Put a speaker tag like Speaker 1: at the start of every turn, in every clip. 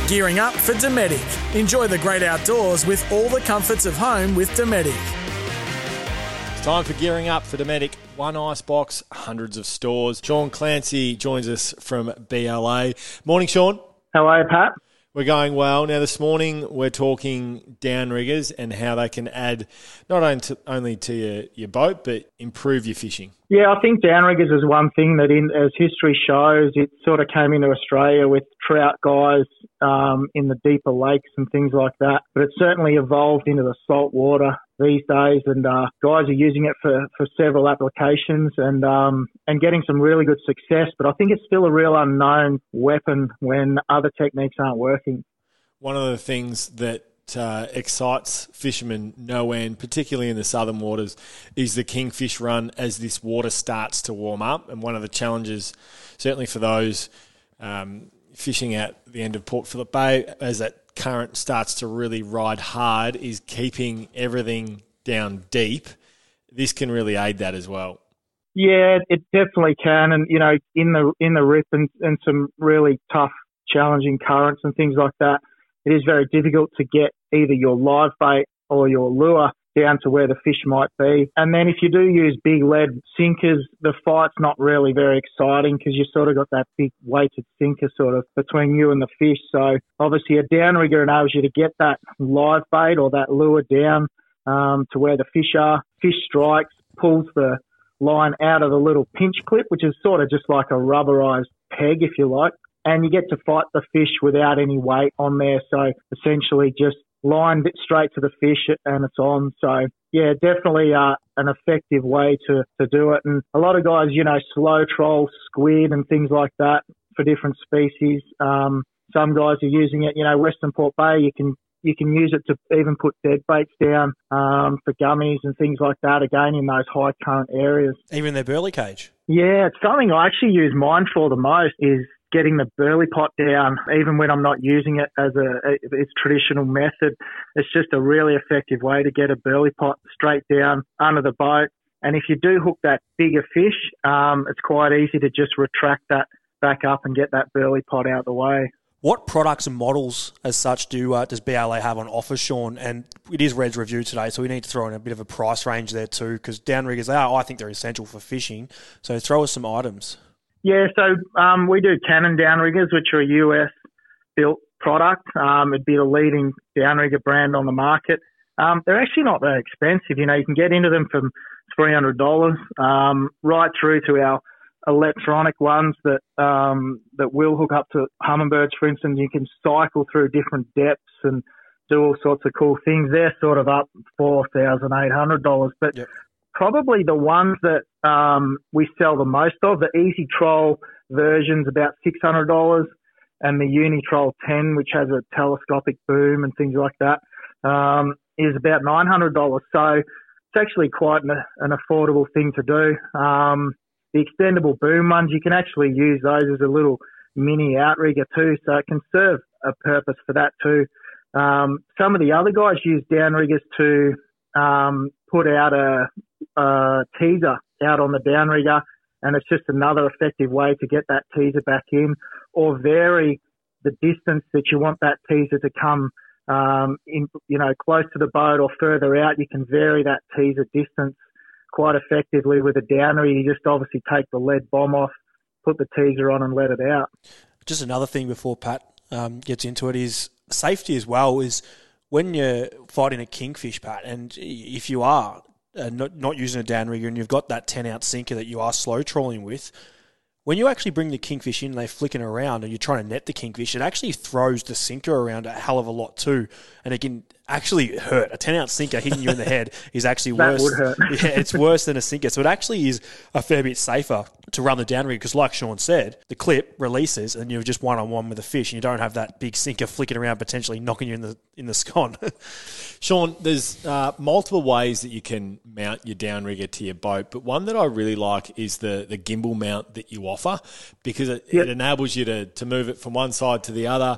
Speaker 1: Gearing up for Dometic. Enjoy the great outdoors with all the comforts of home with Dometic.
Speaker 2: It's time for Gearing Up for Dometic. One ice box, hundreds of stores. Sean Clancy joins us from BLA. Morning, Sean.
Speaker 3: How are you, Pat?
Speaker 2: We're going well. Now, this morning we're talking downriggers and how they can add not only to your boat, but improve your fishing.
Speaker 3: Yeah, I think downriggers is one thing that, as history shows, it sort of came into Australia with trout guys in the deeper lakes and things like that. But it certainly evolved into the salt water these days, and guys are using it for several applications and getting some really good success. But I think it's still a real unknown weapon when other techniques aren't working.
Speaker 2: One of the things that excites fishermen no end, particularly in the southern waters, is the kingfish run as this water starts to warm up. And one of the challenges, certainly for those fishing at the end of Port Phillip Bay, as that current starts to really ride hard, is keeping everything down deep. This can really aid that as well.
Speaker 3: Yeah, it definitely can. And, you know, in the rip and some really tough, challenging currents and things like that, it is very difficult to get either your live bait or your lure down to where the fish might be. And then if you do use big lead sinkers, the fight's not really very exciting because you sort of got that big weighted sinker sort of between you and the fish. So obviously a downrigger enables you to get that live bait or that lure down to where the fish are. Fish strikes, pulls the line out of the little pinch clip, which is sort of just like a rubberized peg, if you like. And you get to fight the fish without any weight on there. So essentially just line it straight to the fish and it's on. So yeah, definitely an effective way to do it. And a lot of guys, you know, slow troll squid and things like that for different species. Some guys are using it, you know, Western Port Bay, you can use it to even put dead baits down for gummies and things like that, again, in those high current areas.
Speaker 4: Even their burley cage?
Speaker 3: Yeah, it's something I actually use mine for the most is getting the burley pot down, even when I'm not using it as its traditional method. It's just a really effective way to get a burley pot straight down under the boat. And if you do hook that bigger fish, it's quite easy to just retract that back up and get that burley pot out of the way.
Speaker 4: What products and models as such does BLA have on offer, Sean? And it is Red's review today, so we need to throw in a bit of a price range there too, because downriggers, I think they're essential for fishing. So throw us some items.
Speaker 3: Yeah, so we do Cannon downriggers, which are a US-built product. It'd be the leading downrigger brand on the market. They're actually not that expensive. You know, you can get into them from $300 right through to our electronic ones that will hook up to hummingbirds, for instance. You can cycle through different depths and do all sorts of cool things. They're sort of up $4,800. But yep. Probably the ones that we sell the most of, the Easy Troll version's about $600, and the Unitroll 10, which has a telescopic boom and things like that, is about $900. So it's actually quite an affordable thing to do. The extendable boom ones, you can actually use those as a little mini outrigger too, so it can serve a purpose for that too. Some of the other guys use downriggers to put out a teaser out on the downrigger, and it's just another effective way to get that teaser back in or vary the distance that you want that teaser to come in, you know, close to the boat or further out. You can vary that teaser distance quite effectively with a downrigger. You just obviously take the lead bomb off, put the teaser on and let it out. Just
Speaker 4: another thing before Pat gets into it is safety as well, is when you're fighting a kingfish, Pat, and if you are not using a downrigger and you've got that 10-ounce sinker that you are slow trolling with, when you actually bring the kingfish in and they're flicking around and you're trying to net the kingfish, it actually throws the sinker around a hell of a lot too. And it can actually hurt. A 10-ounce sinker hitting you in the head is actually worse.
Speaker 3: That would hurt.
Speaker 4: Yeah, it's worse than a sinker. So it actually is a fair bit safer to run the downrigger because, like Sean said, the clip releases and you're just one-on-one with the fish and you don't have that big sinker flicking around potentially knocking you in the scone.
Speaker 2: Sean, there's multiple ways that you can mount your downrigger to your boat, but one that I really like is the gimbal mount that you offer because it enables you to move it from one side to the other.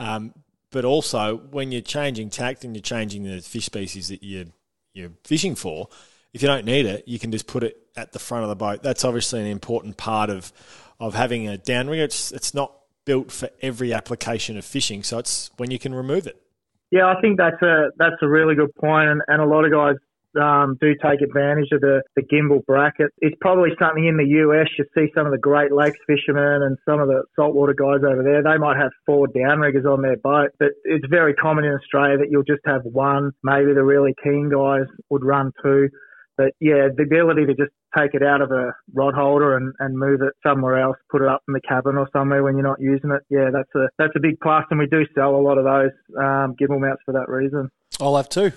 Speaker 2: But also, when you're changing tact and you're changing the fish species that you're fishing for, if you don't need it, you can just put it at the front of the boat. That's obviously an important part of having a downrigger. It's not built for every application of fishing. So it's when you can remove it.
Speaker 3: Yeah, I think that's a really good point, and a lot of guys do take advantage of the gimbal bracket. It's probably something in the US. You see some of the Great Lakes fishermen and some of the saltwater guys over there, they might have 4 downriggers on their boat, but it's very common in Australia that you'll just have one. Maybe the really keen guys would run 2. But yeah, the ability to just take it out of a rod holder and move it somewhere else, put it up in the cabin or somewhere when you're not using it. Yeah, that's a big plus, and we do sell a lot of those gimbal mounts for that reason.
Speaker 4: I'll have 2.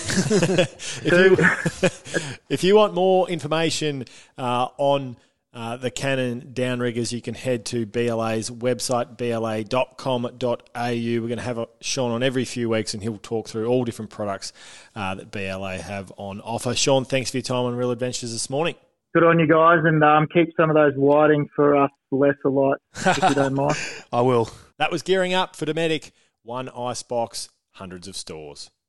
Speaker 2: If you want more information on the Canon downriggers, you can head to BLA's website, bla.com.au. We're going to have Sean on every few weeks, and he'll talk through all different products that BLA have on offer. Sean, thanks for your time on Real Adventures this morning.
Speaker 3: Good on you guys, and keep some of those whiting for us lesser light, if you don't mind.
Speaker 4: I will.
Speaker 2: That was Gearing Up for Dometic. One ice box, hundreds of stores.